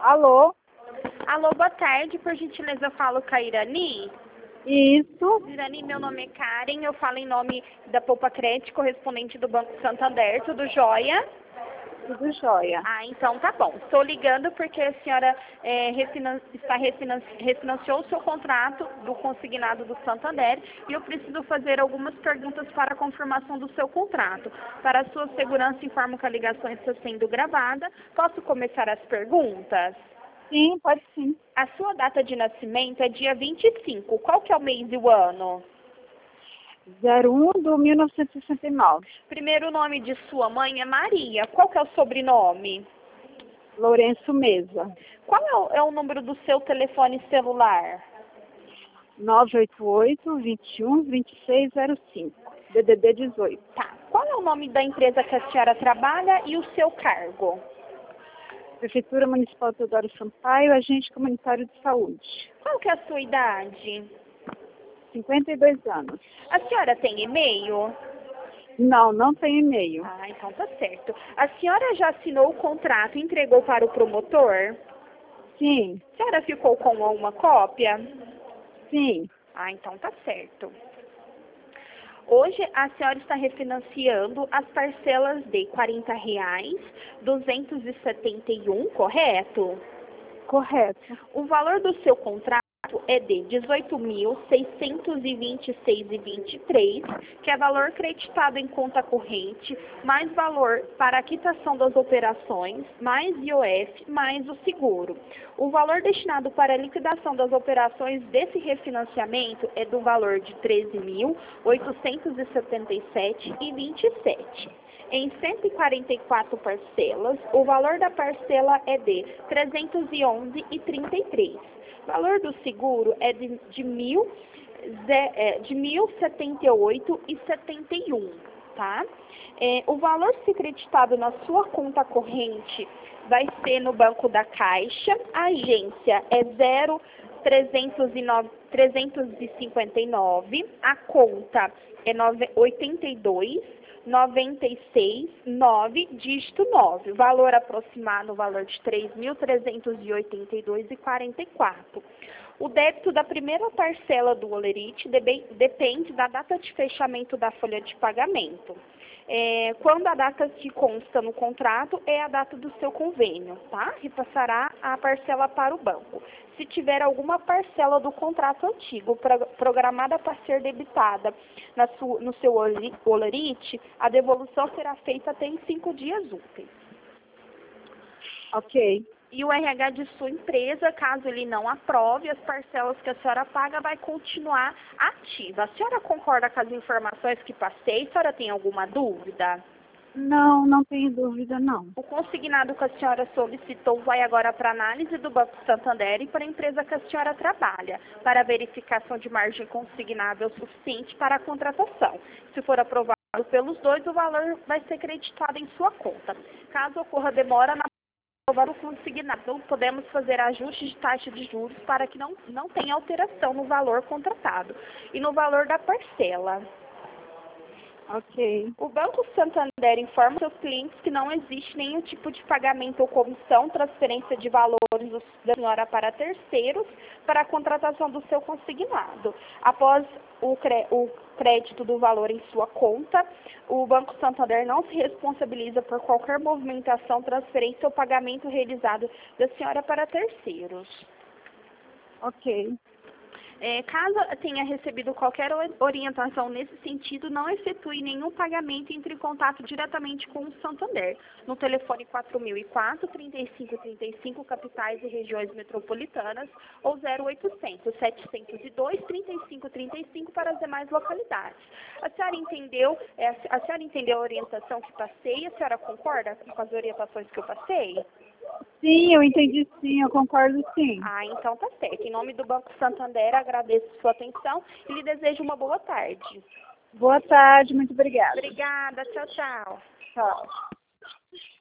Alô? Alô, boa tarde. Por gentileza, eu falo com a Irani. Isso, Irani, meu nome é Karen. Eu falo em nome da Poupa Crédito, correspondente do Banco Santander. Tudo jóia? tudo jóia. Ah, então tá bom. Estou ligando porque a senhora refinanciou o seu contrato do consignado do Santander e eu preciso fazer algumas perguntas para a confirmação do seu contrato. Para a sua segurança, informo que a ligação está sendo gravada. Posso começar as perguntas? Sim, pode sim. A sua data de nascimento é dia 25. Qual que é o mês e o ano? 01 do 1969. Primeiro nome de sua mãe é Maria. Qual que é o sobrenome? Lourenço Mesa. Qual é o número do seu telefone celular? 988 21 2605. DDD 18. Tá. Qual é o nome da empresa que a senhora trabalha e o seu cargo? Prefeitura Municipal Teodoro Sampaio, agente comunitário de saúde. Qual que é a sua idade? 52 anos. A senhora tem e-mail? Não, não tem e-mail. Ah, então tá certo. A senhora já assinou o contrato e entregou para o promotor? Sim, A senhora ficou com uma cópia? sim. Ah, então tá certo. Hoje a senhora está refinanciando as parcelas de R$ 40,00, 271, correto? Correto. O valor do seu contrato é de R$ 18.626,23, que é valor creditado em conta corrente, mais valor para a quitação das operações, mais IOF, mais o seguro. O valor destinado para a liquidação das operações desse refinanciamento é do valor de R$ 13.877,27. Em 144 parcelas, o valor da parcela é de R$ 311,33. O valor do seguro é de R$ 1.078,71, tá? O valor se creditado na sua conta corrente vai ser no Banco da Caixa, a agência é 0,359, a conta é 82,96,9, dígito 9. Valor aproximado, valor de R$ 3.382,44. O débito da primeira parcela do Olerite depende da data de fechamento da folha de pagamento. Quando a data que consta no contrato é a data do seu convênio, tá? Repassará a parcela para o banco. Se tiver alguma parcela do contrato antigo programada para ser debitada no seu Olerite, a devolução será feita até em 5 dias úteis. Ok. E o RH de sua empresa, caso ele não aprove, as parcelas que a senhora paga vai continuar ativa. A senhora concorda com as informações que passei? A senhora tem alguma dúvida? Não, não tenho dúvida, não. O consignado que a senhora solicitou vai agora para análise do Banco Santander e para a empresa que a senhora trabalha, para verificação de margem consignável suficiente para a contratação. Se for aprovado pelos dois, o valor vai ser creditado em sua conta. Caso ocorra demora na aprovar o consignado, podemos fazer ajustes de taxa de juros para que não tenha alteração no valor contratado e no valor da parcela. Ok. O Banco Santander informa seus clientes que não existe nenhum tipo de pagamento ou comissão, transferência de valores da senhora para terceiros para a contratação do seu consignado. Após o crédito do valor em sua conta, o Banco Santander não se responsabiliza por qualquer movimentação, transferência ou pagamento realizado da senhora para terceiros. Ok. Caso tenha recebido qualquer orientação nesse sentido, não efetue nenhum pagamento e entre em contato diretamente com o Santander, no telefone 4004-3535, capitais e regiões metropolitanas, ou 0800-702-3535 para as demais localidades. A senhora entendeu a orientação que passei? A senhora concorda com as orientações que eu passei? Sim, eu entendi sim, eu concordo sim. Ah, então tá certo. Em nome do Banco Santander, agradeço sua atenção e lhe desejo uma boa tarde. Boa tarde, muito obrigada. Obrigada, tchau, tchau. Tchau.